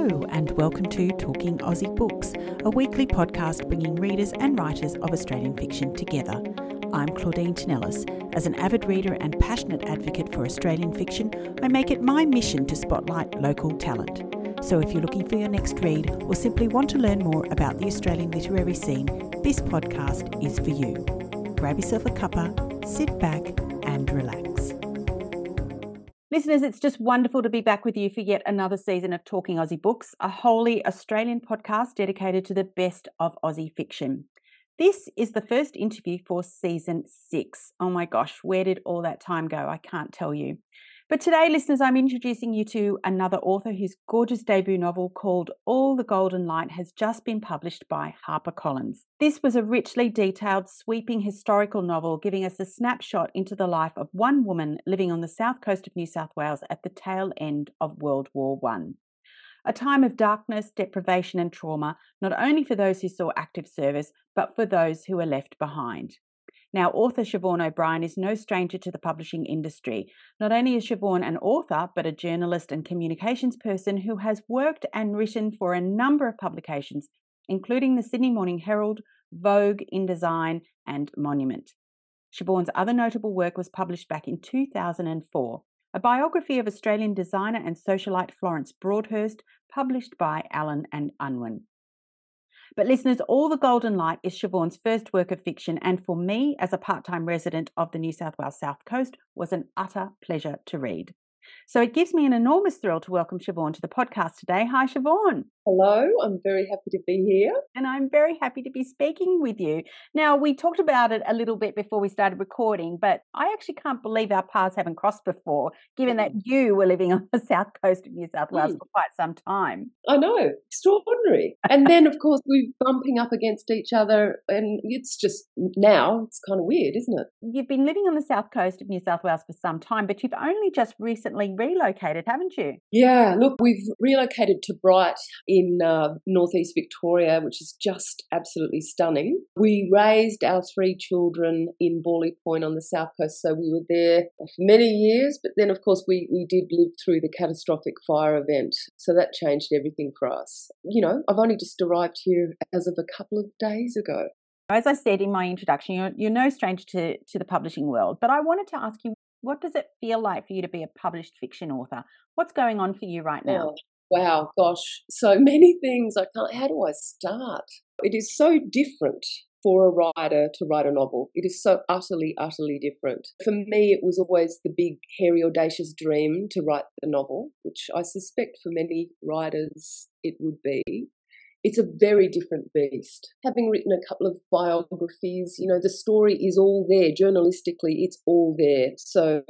Hello and welcome to Talking Aussie Books, a weekly podcast bringing readers and writers of Australian fiction together. I'm Claudine Tinellis. As an avid reader and passionate advocate for Australian fiction, I make it my mission to spotlight local talent. So if you're looking for your next read or simply want to learn more about the Australian literary scene, this podcast is for you. Grab yourself a cuppa, sit back and relax. Listeners, it's just wonderful to be back with you for yet another season of Talking Aussie Books, a wholly Australian podcast dedicated to the best of Aussie fiction. This is the first interview for season 6. Oh my gosh, where did all that time go? I can't tell you. But today, listeners, I'm introducing you to another author whose gorgeous debut novel called All the Golden Light has just been published by HarperCollins. This was a richly detailed, sweeping historical novel giving us a snapshot into the life of one woman living on the south coast of New South Wales at the tail end of World War I. A time of darkness, deprivation and trauma, not only for those who saw active service, but for those who were left behind. Now, author Siobhan O'Brien is no stranger to the publishing industry. Not only is Siobhan an author, but a journalist and communications person who has worked and written for a number of publications, including the Sydney Morning Herald, Vogue, InDesign, and Monument. Siobhan's other notable work was published back in 2004, a biography of Australian designer and socialite Florence Broadhurst, published by Allen and Unwin. But listeners, All the Golden Light is Siobhan's first work of fiction, and for me, as a part-time resident of the New South Wales South Coast, was an utter pleasure to read. So it gives me an enormous thrill to welcome Siobhan to the podcast today. Hi, Siobhan. Hello, I'm very happy to be here. And I'm very happy to be speaking with you. Now, we talked about it a little bit before we started recording, but I actually can't believe our paths haven't crossed before, given that you were living on the south coast of New South Wales for quite some time. I know, extraordinary. And then, of course, we're bumping up against each other, and it's just now, it's kind of weird, isn't it? You've been living on the south coast of New South Wales for some time, but you've only just recently relocated, haven't you? Yeah, look, we've relocated to Bright in northeast Victoria, which is just absolutely stunning. We raised our 3 children in Borley Point on the south coast, so we were there for many years, but then, of course, we did live through the catastrophic fire event, so that changed everything for us. You know, I've only just arrived here as of a couple of days ago. As I said in my introduction, you're no stranger to the publishing world, but I wanted to ask you, what does it feel like for you to be a published fiction author? What's going on for you right now? Oh, wow, gosh, so many things. How do I start? It is so different for a writer to write a novel. It is so utterly, utterly different. For me, it was always the big, hairy, audacious dream to write the novel, which I suspect for many writers it would be. It's a very different beast. Having written a couple of biographies, you know, the story is all there. Journalistically, it's all there. So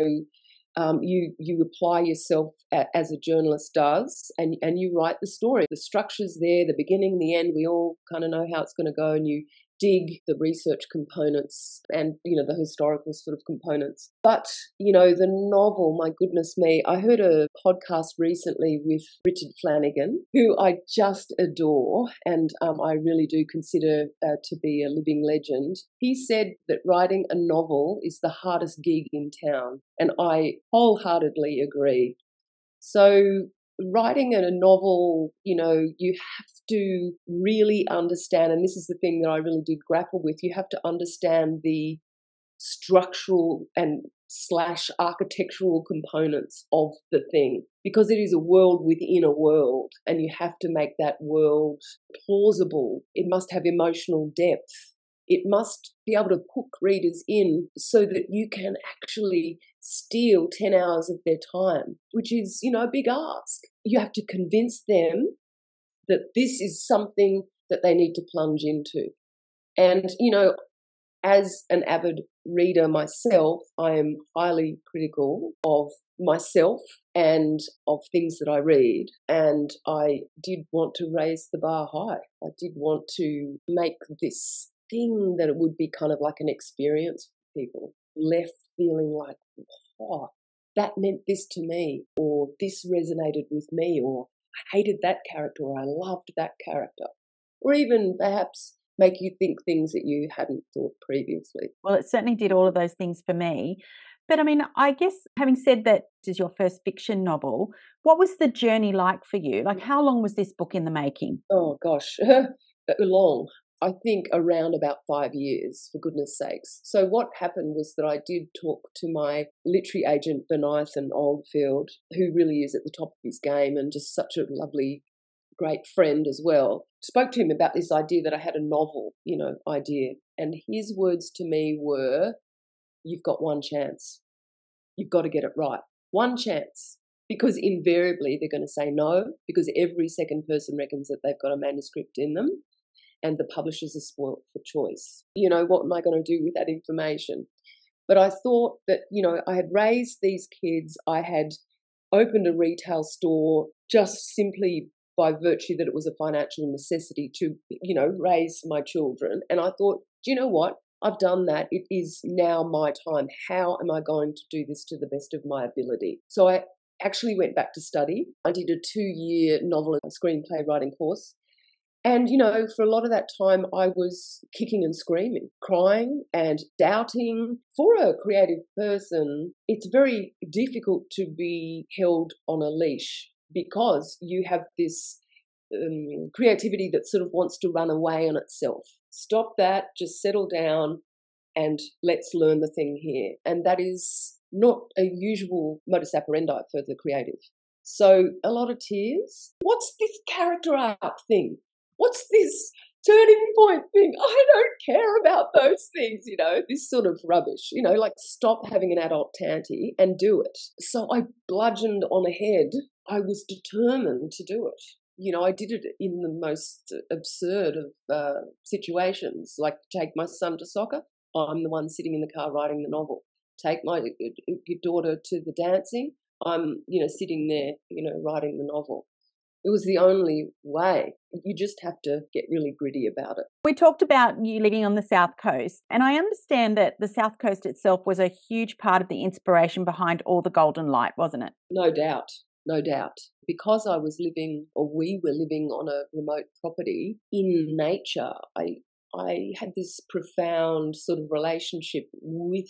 you apply yourself as a journalist does, and you write the story. The structure's there, the beginning, the end. We all kind of know how it's going to go, and you dig the research components and, you know, the historical sort of components. But, you know, the novel, my goodness me, I heard a podcast recently with Richard Flanagan, who I just adore, and I really do consider to be a living legend. He said that writing a novel is the hardest gig in town, and I wholeheartedly agree. So writing a novel, you know, you have to really understand, and this is the thing that I really did grapple with, you have to understand the structural and / architectural components of the thing, because it is a world within a world, and you have to make that world plausible. It must have emotional depth. It must be able to hook readers in so that you can actually steal 10 hours of their time, which is, you know, a big ask. You have to convince them that this is something that they need to plunge into. And, you know, as an avid reader myself, I am highly critical of myself and of things that I read. And I did want to raise the bar high. I did want to make this thing that it would be kind of like an experience for people, left feeling like, oh, that meant this to me, or this resonated with me, or I hated that character, or I loved that character, or even perhaps make you think things that you hadn't thought previously. Well, it certainly did all of those things for me. But I mean, I guess having said that this is your first fiction novel, what was the journey like for you? Like, how long was this book in the making? Oh gosh, long. I think around about 5 years, for goodness sakes. So what happened was that I did talk to my literary agent, Bernathan Oldfield, who really is at the top of his game and just such a lovely, great friend as well. Spoke to him about this idea that I had a novel, idea. And his words to me were, you've got one chance. You've got to get it right. One chance. Because invariably they're going to say no, because every second person reckons that they've got a manuscript in them and the publishers are spoilt for choice. What am I going to do with that information? But I thought that, I had raised these kids. I had opened a retail store just simply by virtue that it was a financial necessity to, raise my children. And I thought, do you know what? I've done that. It is now my time. How am I going to do this to the best of my ability? So I actually went back to study. I did a 2-year novel and screenplay writing course. And, for a lot of that time, I was kicking and screaming, crying and doubting. For a creative person, it's very difficult to be held on a leash because you have this creativity that sort of wants to run away on itself. Stop that, just settle down and let's learn the thing here. And that is not a usual modus operandi for the creative. So a lot of tears. What's this character arc thing? What's this turning point thing? I don't care about those things, this sort of rubbish, like stop having an adult tanty and do it. So I bludgeoned on ahead. I was determined to do it. I did it in the most absurd of situations, like take my son to soccer. I'm the one sitting in the car writing the novel. Take my daughter to the dancing. I'm, sitting there, writing the novel. It was the only way. You just have to get really gritty about it. We talked about you living on the South Coast, and I understand that the South Coast itself was a huge part of the inspiration behind all the Golden Light, wasn't it? No doubt. No doubt. Because I was living, or we were living on a remote property in nature, I had this profound sort of relationship with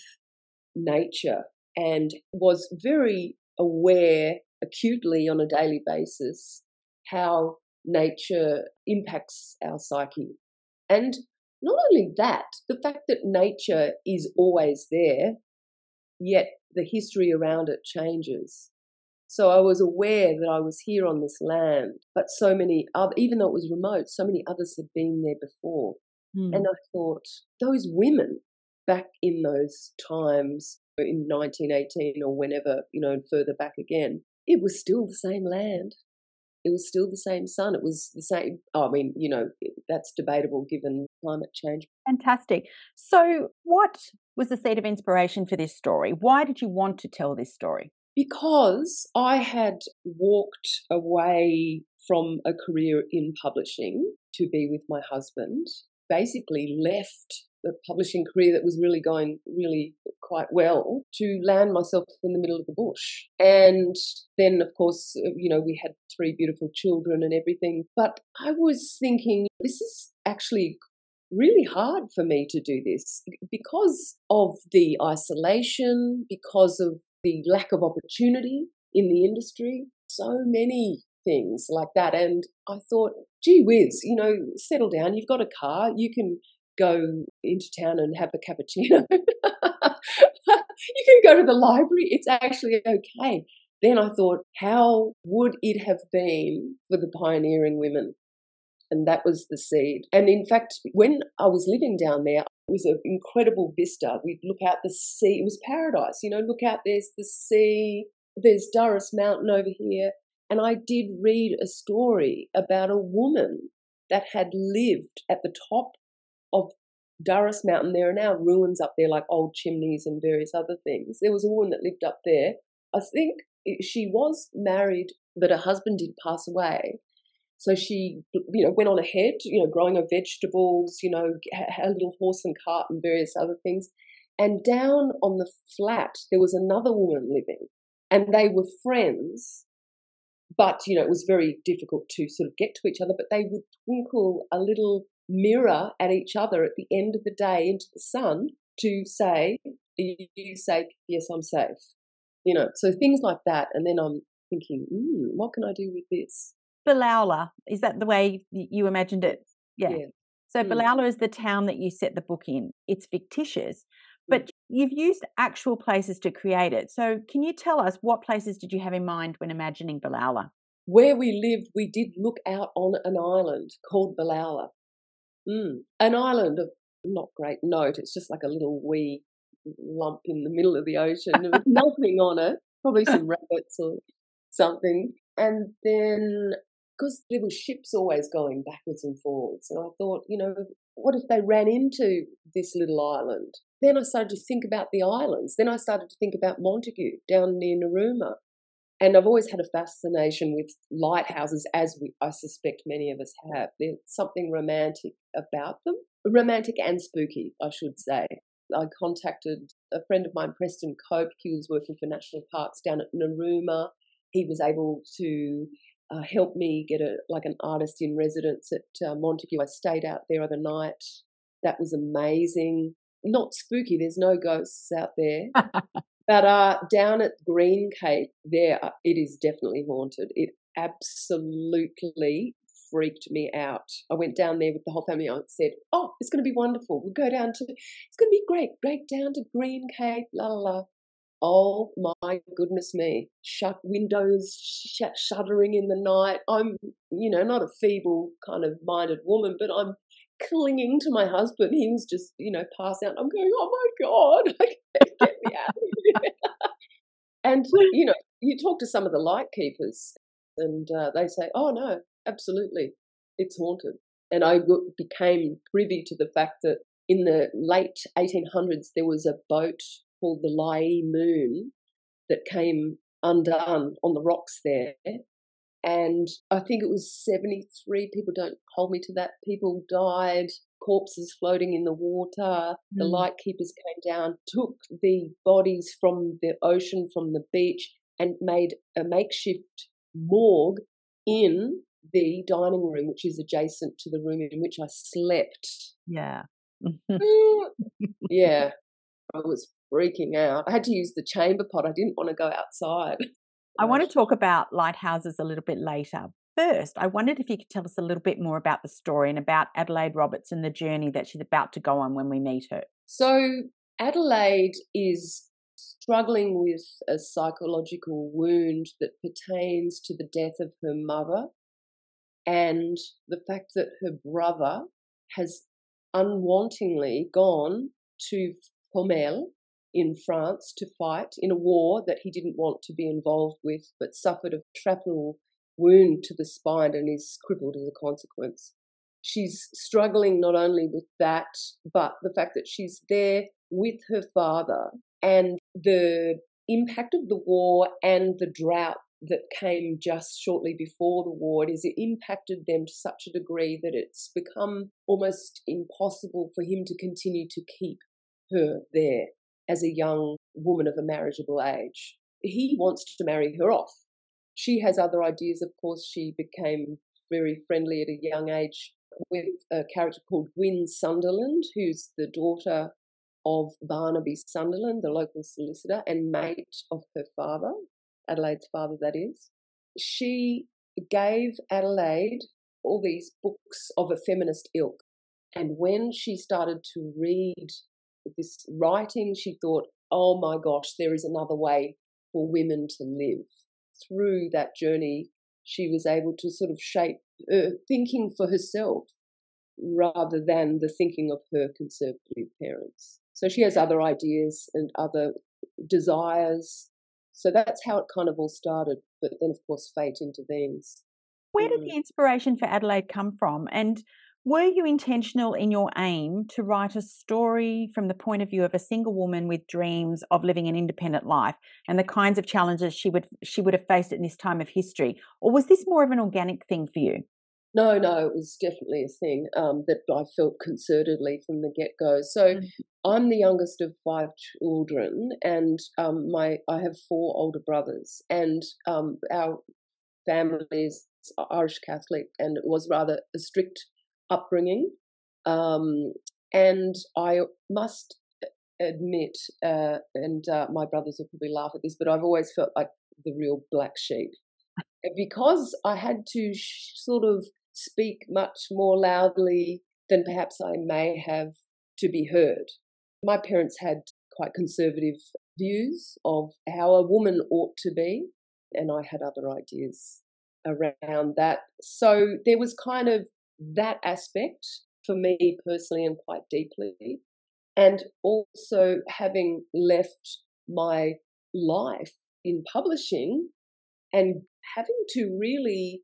nature and was very aware acutely on a daily basis how nature impacts our psyche. And not only that, the fact that nature is always there, yet the history around it changes. So I was aware that I was here on this land, but so many other, even though it was remote, so many others had been there before. And I thought, those women back in those times, in 1918 or whenever, and further back again, it was still the same land. It was still the same sun. It was the same. I mean, that's debatable given climate change. Fantastic. So what was the seed of inspiration for this story? Why did you want to tell this story? Because I had walked away from a career in publishing to be with my husband, basically left the publishing career that was really going really quite well to land myself in the middle of the bush. And then, of course, we had 3 beautiful children and everything. But I was thinking, this is actually really hard for me to do this because of the isolation, because of the lack of opportunity in the industry, so many things like that. And I thought, gee whiz, settle down. You've got a car. You can go into town and have a cappuccino. You can go to the library. It's actually okay. Then I thought, how would it have been for the pioneering women? And that was the seed. And in fact, when I was living down there, it was an incredible vista. We'd look out the sea. It was paradise. Look out, there's the sea, there's Durras Mountain over here. And I did read a story about a woman that had lived at the top of Durras Mountain. There are now ruins up there, like old chimneys and various other things. There was a woman that lived up there. I think she was married, but her husband did pass away. So she, went on ahead, growing her vegetables, had a little horse and cart and various other things. And down on the flat, there was another woman living, and they were friends. But, it was very difficult to sort of get to each other, but they would twinkle a little mirror at each other at the end of the day into the sun to say, you safe? Yes, I'm safe. So things like that. And then I'm thinking, what can I do with this? Belaula, is that the way you imagined it? Yeah. Yeah. So Belaula is the town that you set the book in. It's fictitious, Mm. but you've used actual places to create it. So can you tell us what places did you have in mind when imagining Belaula? Where we lived, we did look out on an island called Belaula. An island of not great note. It's just like a little wee lump in the middle of the ocean with nothing on it, probably some rabbits or something. And then, because there were ships always going backwards and forwards, and I thought, what if they ran into this little island? Then I started to think about the islands. Then I started to think about Montague down near Narooma. And I've always had a fascination with lighthouses, as I suspect many of us have. There's something romantic about them. Romantic and spooky, I should say. I contacted a friend of mine, Preston Cope. He was working for National Parks down at Narooma. He was able to help me get an artist in residence at Montague. I stayed out there overnight. That was amazing. Not spooky. There's no ghosts out there. But down at Green Cape, there it is definitely haunted. It absolutely freaked me out. I went down there with the whole family. I said, "Oh, it's going to be wonderful. We'll go down to. It's going to be great. Great down to Green Cape. La la la." Oh my goodness me! Windows shuddering in the night. I'm, not a feeble kind of minded woman, but I'm clinging to my husband. He was just, passed out. I'm going, oh my God, get me out of here. And, you talk to some of the light keepers and they say, oh no, absolutely, it's haunted. And I became privy to the fact that in the late 1800s, there was a boat called the Laie Moon that came undone on the rocks there. And I think it was 73 people, don't hold me to that, people died, corpses floating in the water. The light keepers came down, took the bodies from the ocean, from the beach, and made a makeshift morgue in the dining room, which is adjacent to the room in which I slept. Yeah. Yeah, I was freaking out. I had to use the chamber pot. I didn't want to go outside. I want to talk about lighthouses a little bit later. First, I wondered if you could tell us a little bit more about the story and about Adelaide Roberts and the journey that she's about to go on when we meet her. So Adelaide is struggling with a psychological wound that pertains to the death of her mother and the fact that her brother has unwantingly gone to Fromelles in France to fight in a war that he didn't want to be involved with, but suffered a shrapnel wound to the spine and is crippled as a consequence. She's struggling not only with that, but the fact that she's there with her father and the impact of the war and the drought that came just shortly before the war. It has impacted them to such a degree that it's become almost impossible for him to continue to keep her there as a young woman of a marriageable age. He wants to marry her off. She has other ideas, of course. She became very friendly at a young age with a character called Gwyn Sunderland, who's the daughter of Barnaby Sunderland, the local solicitor and mate of her father, Adelaide's father, that is. She gave Adelaide all these books of a feminist ilk. And when she started to read this writing, she thought, oh my gosh, there is another way for women to live. Through that journey, she was able to sort of shape thinking for herself rather than the thinking of her conservative parents. So she has other ideas and other desires. So that's how it kind of all started. But then, of course, fate intervenes. Where did the inspiration for Adelaide come from? And were you intentional in your aim to write a story from the point of view of a single woman with dreams of living an independent life and the kinds of challenges she would have faced in this time of history? Or was this more of an organic thing for you? No, it was definitely a thing that I felt concertedly from the get-go. So I'm the youngest of 5 children, and I have 4 older brothers, and our family is Irish Catholic, and it was rather a strict upbringing. And I must admit, and my brothers will probably laugh at this, but I've always felt like the real black sheep. Because I had to sort of speak much more loudly than perhaps I may have to be heard. My parents had quite conservative views of how a woman ought to be, and I had other ideas around that. So there was kind of that aspect for me personally and quite deeply. And also having left my life in publishing and having to really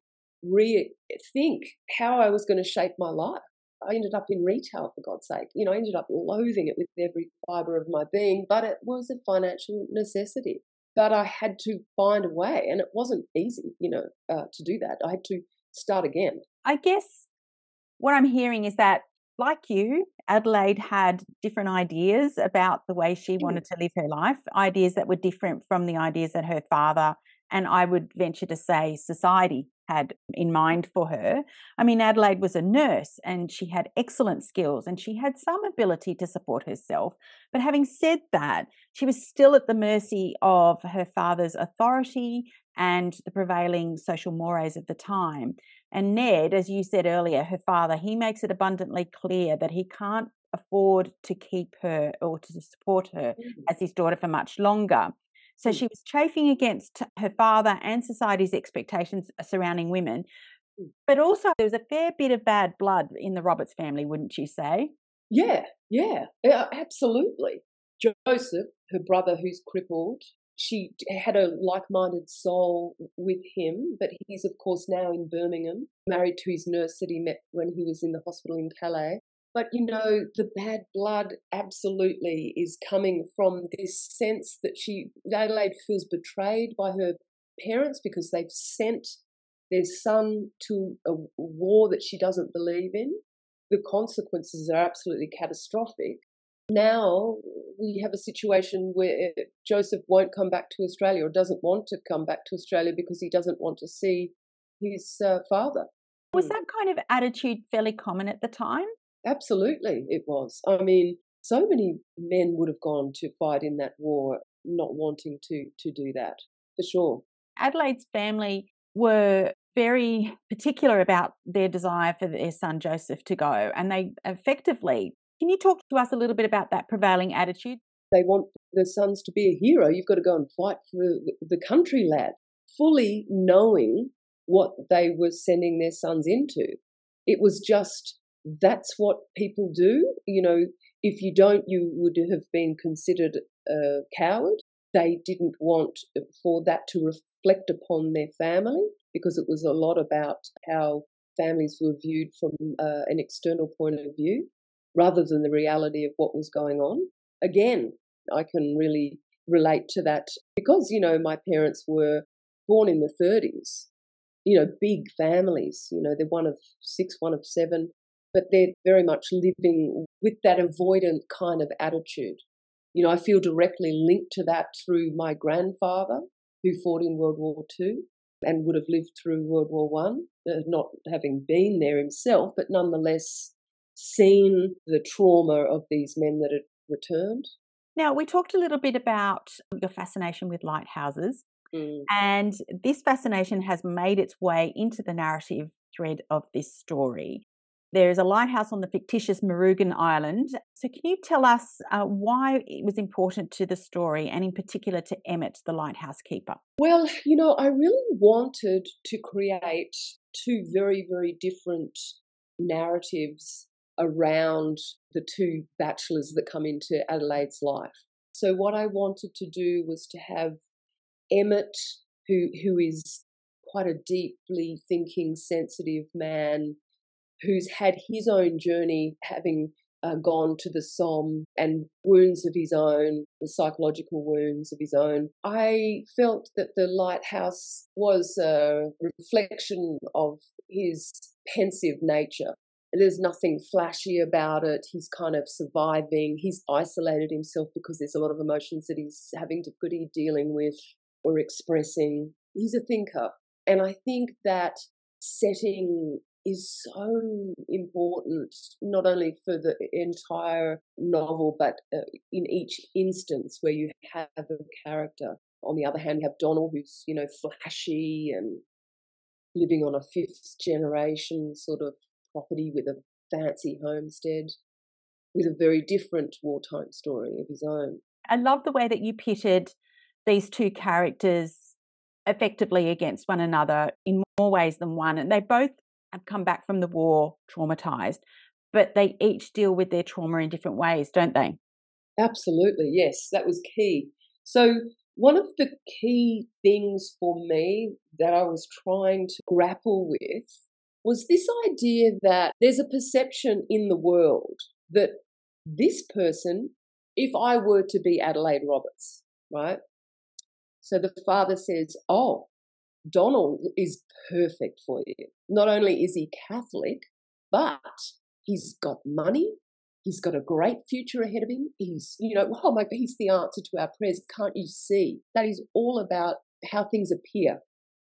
rethink how I was going to shape my life. I ended up in retail, for God's sake. I ended up loathing it with every fibre of my being, but it was a financial necessity. But I had to find a way, and it wasn't easy, to do that. I had to start again. I guess what I'm hearing is that, like you, Adelaide had different ideas about the way she wanted to live her life, ideas that were different from the ideas that her father, and I would venture to say society, had in mind for her. I mean, Adelaide was a nurse and she had excellent skills and she had some ability to support herself. But having said that, she was still at the mercy of her father's authority and the prevailing social mores of the time. And Ned, as you said earlier, her father, he makes it abundantly clear that he can't afford to keep her or to support her as his daughter for much longer. So she was chafing against her father and society's expectations surrounding women. But also there was a fair bit of bad blood in the Roberts family, wouldn't you say? Yeah, absolutely. Joseph, her brother who's crippled, she had a like-minded soul with him, but he's, of course, now in Birmingham, married to his nurse that he met when he was in the hospital in Calais. But, the bad blood absolutely is coming from this sense that Adelaide feels betrayed by her parents because they've sent their son to a war that she doesn't believe in. The consequences are absolutely catastrophic. Now we have a situation where Joseph won't come back to Australia or doesn't want to come back to Australia because he doesn't want to see his father. Was that kind of attitude fairly common at the time? Absolutely, it was. I mean, so many men would have gone to fight in that war not wanting to do that, for sure. Adelaide's family were very particular about their desire for their son Joseph to go, and they effectively... Can you talk to us a little bit about that prevailing attitude? They want the sons to be a hero. You've got to go and fight for the country, lad, fully knowing what they were sending their sons into. It was just, that's what people do. If you don't, you would have been considered a coward. They didn't want for that to reflect upon their family because it was a lot about how families were viewed from an external point of view rather than the reality of what was going on. Again, I can really relate to that because, my parents were born in the 30s, big families, they're one of 6, one of 7, but they're very much living with that avoidant kind of attitude. I feel directly linked to that through my grandfather who fought in World War II and would have lived through World War One, not having been there himself, but nonetheless seen the trauma of these men that had returned. Now, we talked a little bit about your fascination with lighthouses, and this fascination has made its way into the narrative thread of this story. There is a lighthouse on the fictitious Murugan Island. So can you tell us why it was important to the story and in particular to Emmett, the lighthouse keeper? Well, I really wanted to create 2 very, very different narratives around the 2 bachelors that come into Adelaide's life. So what I wanted to do was to have Emmett, who is quite a deeply thinking, sensitive man, who's had his own journey, having gone to the Somme and wounds of his own, the psychological wounds of his own. I felt that the lighthouse was a reflection of his pensive nature. There's nothing flashy about it. He's kind of surviving. He's isolated himself because there's a lot of emotions that he's having difficulty dealing with or expressing. He's a thinker. And I think that setting is so important, not only for the entire novel, but in each instance where you have a character. On the other hand, you have Donald, who's, flashy and living on a fifth generation sort of property with a fancy homestead, with a very different wartime story of his own. I love the way that you pitted these two characters effectively against one another in more ways than one. And they both have come back from the war traumatized, but they each deal with their trauma in different ways, don't they? Absolutely, yes, that was key. So one of the key things for me that I was trying to grapple with was this idea that there's a perception in the world that this person, if I were to be Adelaide Roberts, right? So the father says, oh, Donald is perfect for you. Not only is he Catholic, but he's got money. He's got a great future ahead of him. He's, oh my God, he's the answer to our prayers. Can't you see? That is all about how things appear.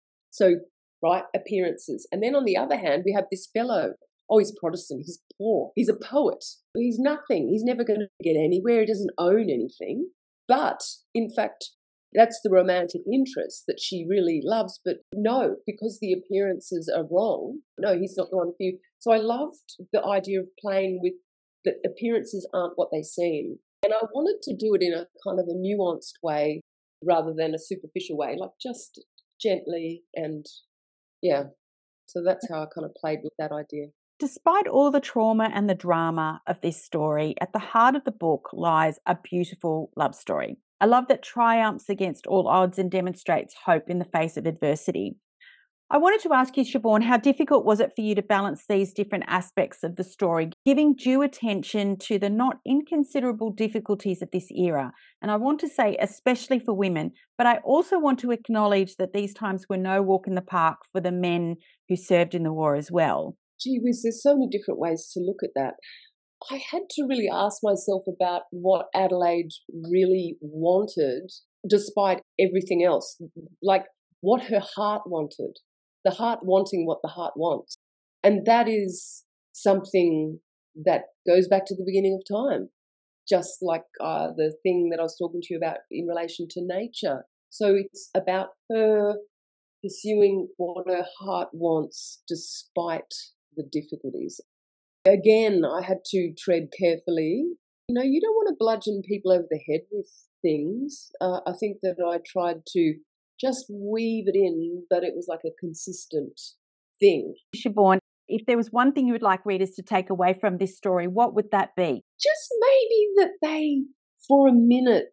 So, right, appearances. And then on the other hand, we have this fellow. Oh, he's Protestant. He's poor. He's a poet. He's nothing. He's never going to get anywhere. He doesn't own anything. But in fact, that's the romantic interest that she really loves. But no, because the appearances are wrong, no, he's not the one for you. So I loved the idea of playing with that appearances aren't what they seem. And I wanted to do it in a kind of a nuanced way rather than a superficial way, like just gently and yeah. So that's how I kind of played with that idea. Despite all the trauma and the drama of this story, at the heart of the book lies a beautiful love story. A love that triumphs against all odds and demonstrates hope in the face of adversity. I wanted to ask you, Siobhan, how difficult was it for you to balance these different aspects of the story, giving due attention to the not inconsiderable difficulties of this era? And I want to say especially for women, but I also want to acknowledge that these times were no walk in the park for the men who served in the war as well. Gee whiz, there's so many different ways to look at that. I had to really ask myself about what Adelaide really wanted, despite everything else, like what her heart wanted. The heart wanting what the heart wants. And that is something that goes back to the beginning of time, just like the thing that I was talking to you about in relation to nature. So it's about her pursuing what her heart wants despite the difficulties. Again, I had to tread carefully. You don't want to bludgeon people over the head with things. I think that I tried to just weave it in, but it was like a consistent thing. Siobhan, if there was one thing you would like readers to take away from this story, what would that be? Just maybe that they, for a minute,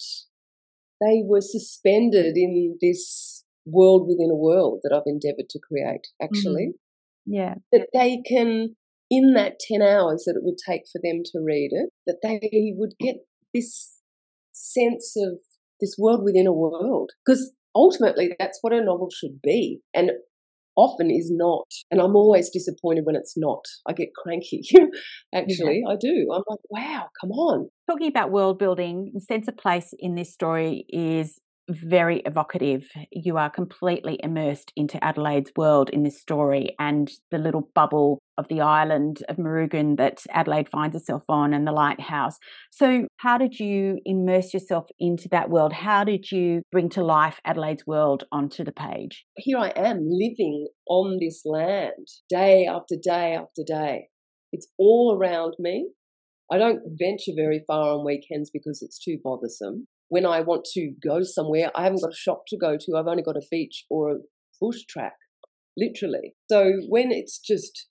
they were suspended in this world within a world that I've endeavoured to create, actually. Yeah. That they can, in that 10 hours that it would take for them to read it, that they would get this sense of this world within a world. Because ultimately, that's what a novel should be, and often is not. And I'm always disappointed when it's not. I get cranky, actually. Yeah. I do. I'm like, wow, come on. Talking about world building, sense of place in this story is very evocative. You are completely immersed into Adelaide's world in this story and the little bubble of the island of Murugan that Adelaide finds herself on and the lighthouse. So how did you immerse yourself into that world? How did you bring to life Adelaide's world onto the page? Here I am living on this land day after day after day. It's all around me. I don't venture very far on weekends because it's too bothersome. When I want to go somewhere, I haven't got a shop to go to. I've only got a beach or a bush track, literally. So when it's just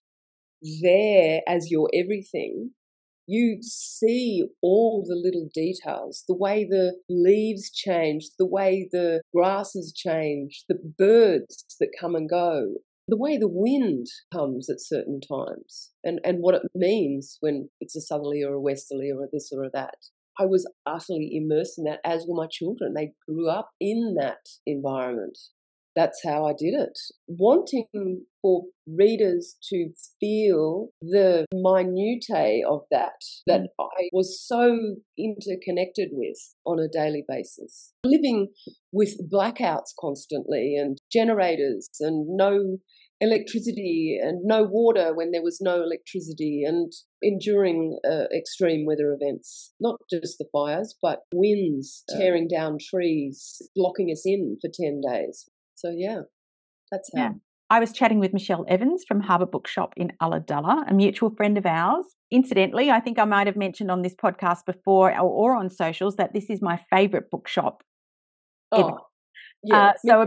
there as your everything, you see all the little details, the way the leaves change, the way the grasses change, the birds that come and go, the way the wind comes at certain times, and what it means when it's a southerly or a westerly or a this or a that. I was utterly immersed in that, as were my children. They grew up in that environment. That's how I did it. Wanting for readers to feel the minutiae of that I was so interconnected with on a daily basis. Living with blackouts constantly and generators and no electricity and no water when there was no electricity, and enduring extreme weather events, not just the fires, but winds tearing down trees, locking us in for 10 days. So, yeah, that's how. Yeah. I was chatting with Michelle Evans from Harbour Bookshop in Ulladulla, a mutual friend of ours. Incidentally, I think I might have mentioned on this podcast before or on socials that this is my favourite bookshop ever. Yeah, so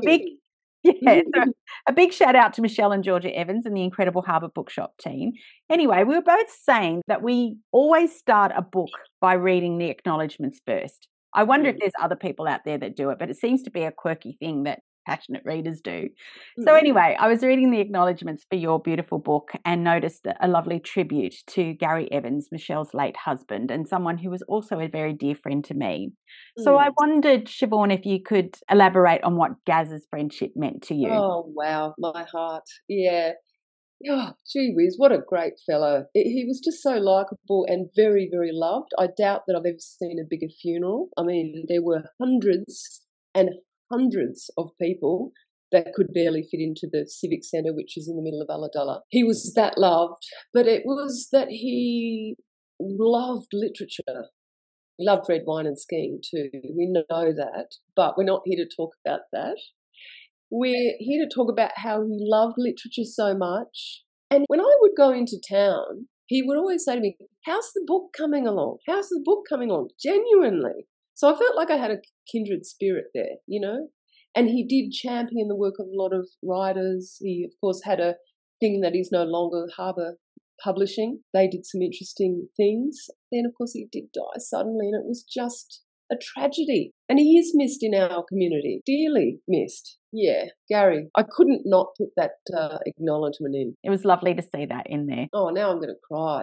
a big shout out to Michelle and Georgia Evans and the incredible Harbour Bookshop team. Anyway, we were both saying that we always start a book by reading the acknowledgements first. I wonder if there's other people out there that do it, but it seems to be a quirky thing that passionate readers do. So anyway, I was reading the acknowledgements for your beautiful book and noticed a lovely tribute to Gary Evans, Michelle's late husband, and someone who was also a very dear friend to me. So I wondered, Siobhan, if you could elaborate on what Gaz's friendship meant to you. Oh, wow, my heart. Yeah. Oh, gee whiz, what a great fellow. He was just so likeable and very, very loved. I doubt that I've ever seen a bigger funeral. I mean, there were hundreds and hundreds of people that could barely fit into the Civic Centre, which is in the middle of Ulladulla. He was that loved, but it was that he loved literature. He loved red wine and skiing too. We know that, but we're not here to talk about that. We're here to talk about how he loved literature so much. And when I would go into town, he would always say to me, "How's the book coming along? How's the book coming on?" Genuinely. So I felt like I had a kindred spirit there, you know. And he did champion the work of a lot of writers. He, of course, had a thing that is no longer Harbour Publishing. They did some interesting things. Then, of course, he did die suddenly, and it was just a tragedy. And he is missed in our community, dearly missed. Yeah, Gary, I couldn't not put that acknowledgement in. It was lovely to see that in there. Oh, now I'm going to cry.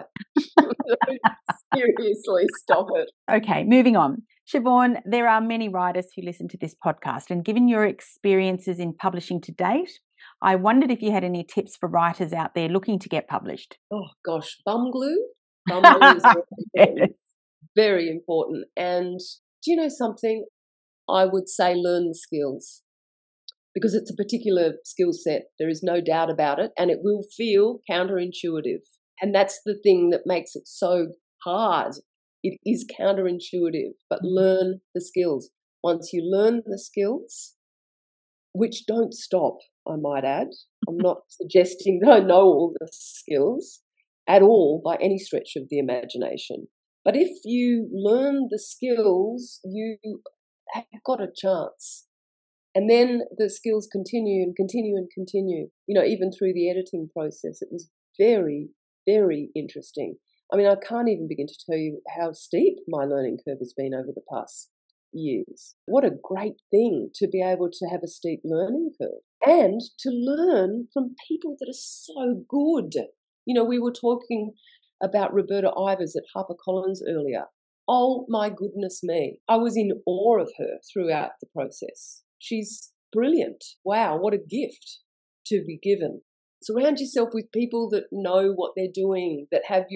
Seriously, stop it. Okay, moving on. Siobhan, there are many writers who listen to this podcast, and given your experiences in publishing to date, I wondered if you had any tips for writers out there looking to get published. Oh, gosh, bum glue? Bum glue is very important. Very important. And do you know something? I would say learn the skills, because it's a particular skill set. There is no doubt about it, and it will feel counterintuitive. And that's the thing that makes it so hard. It is counterintuitive, but learn the skills. Once you learn the skills, which don't stop, I might add. I'm not suggesting that I know all the skills at all by any stretch of the imagination. But if you learn the skills, you have got a chance. And then the skills continue and continue and continue. You know, even through the editing process, it was very, very interesting. I mean, I can't even begin to tell you how steep my learning curve has been over the past years. What a great thing to be able to have a steep learning curve and to learn from people that are so good. You know, we were talking about Roberta Ivers at HarperCollins earlier. Oh my goodness me. I was in awe of her throughout the process. She's brilliant. Wow, what a gift to be given. Surround yourself with people that know what they're doing,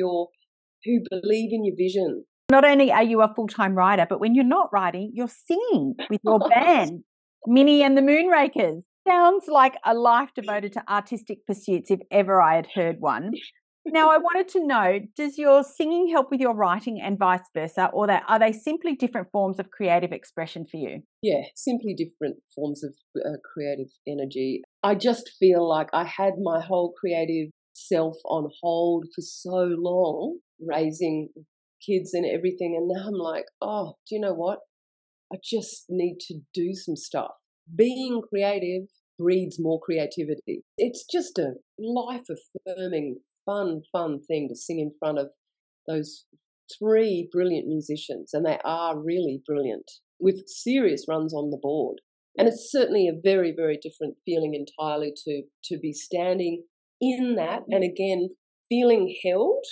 who believe in your vision. Not only are you a full-time writer, but when you're not writing, you're singing with your band, Minnie and the Moonrakers. Sounds like a life devoted to artistic pursuits if ever I had heard one. Now, I wanted to know, does your singing help with your writing and vice versa, or are they simply different forms of creative expression for you? Yeah, simply different forms of creative energy. I just feel like I had my whole creative self on hold for so long, raising kids and everything, and now I'm like, oh, do you know what? I just need to do some stuff. Being creative breeds more creativity. It's just a life-affirming, fun thing to sing in front of those three brilliant musicians, and they are really brilliant, with serious runs on the board. And it's certainly a very, very different feeling entirely to be standing in that, and again, feeling held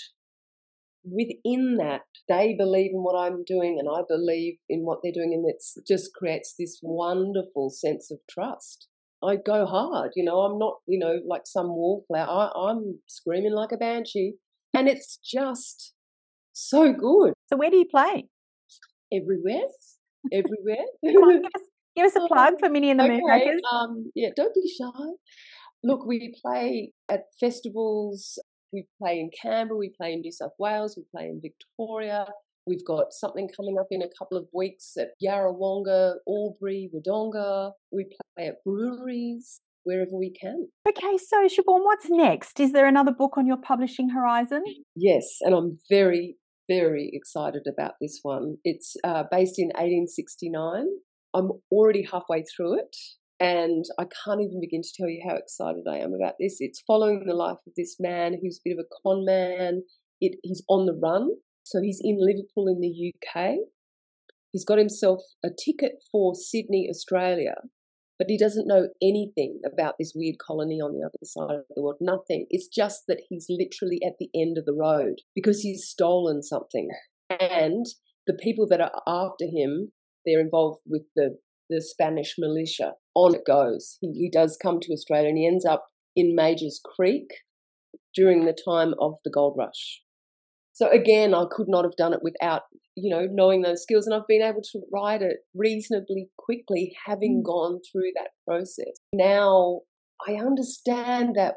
within that. They believe in what I'm doing and I believe in what they're doing, and it just creates this wonderful sense of trust. I go hard, you know, I'm not, you know, like some wallflower. I'm screaming like a banshee, and it's just so good. So where do you play? Everywhere. Give us a plug for Minnie and the Moonrakers. Yeah, don't be shy. Look, we play at festivals. We play in Canberra, we play in New South Wales, we play in Victoria. We've got something coming up in a couple of weeks at Yarrawonga, Albury, Wodonga. We play at breweries, wherever we can. Okay, so Siobhan, what's next? Is there another book on your publishing horizon? Yes, and I'm very, very excited about this one. It's based in 1869. I'm already halfway through it, and I can't even begin to tell you how excited I am about this. It's following the life of this man who's a bit of a con man. He's on the run. So he's in Liverpool in the UK. He's got himself a ticket for Sydney, Australia, but he doesn't know anything about this weird colony on the other side of the world. Nothing. It's just that he's literally at the end of the road because he's stolen something. And the people that are after him, they're involved with the Spanish militia. On it goes. He does come to Australia and he ends up in Majors Creek during the time of the gold rush. So again, I could not have done it without, knowing those skills. And I've been able to write it reasonably quickly, having gone through that process. Now I understand that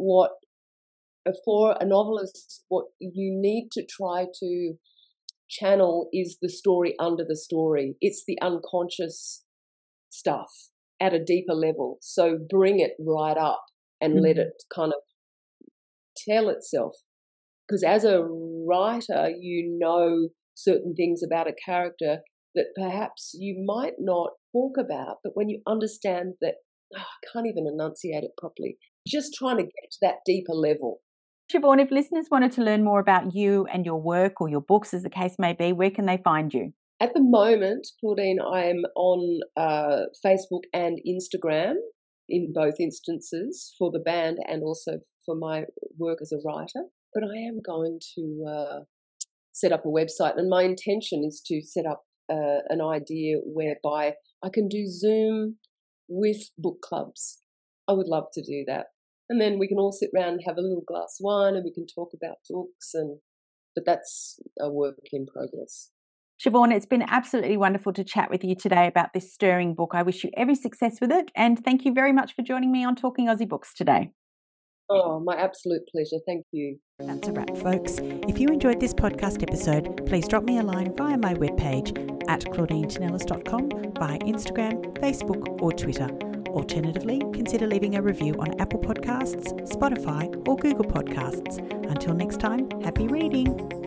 for a novelist, what you need to try to channel is the story under the story. It's the unconscious stuff at a deeper level. So bring it right up and let it kind of tell itself. Because as a writer, you know certain things about a character that perhaps you might not talk about, but when you understand that, I can't even enunciate it properly, just trying to get to that deeper level. Siobhan, if listeners wanted to learn more about you and your work or your books, as the case may be, where can they find you? At the moment, Claudine, I am on Facebook and Instagram in both instances for the band and also for my work as a writer. But I am going to set up a website, and my intention is to set up an idea whereby I can do Zoom with book clubs. I would love to do that. And then we can all sit around and have a little glass of wine and we can talk about books. But that's a work in progress. Siobhan, it's been absolutely wonderful to chat with you today about this stirring book. I wish you every success with it. And thank you very much for joining me on Talking Aussie Books today. Oh, my absolute pleasure. Thank you. That's a wrap, folks. If you enjoyed this podcast episode, please drop me a line via my webpage at claudinetinellis.com, via Instagram, Facebook or Twitter. Alternatively, consider leaving a review on Apple Podcasts, Spotify or Google Podcasts. Until next time, happy reading.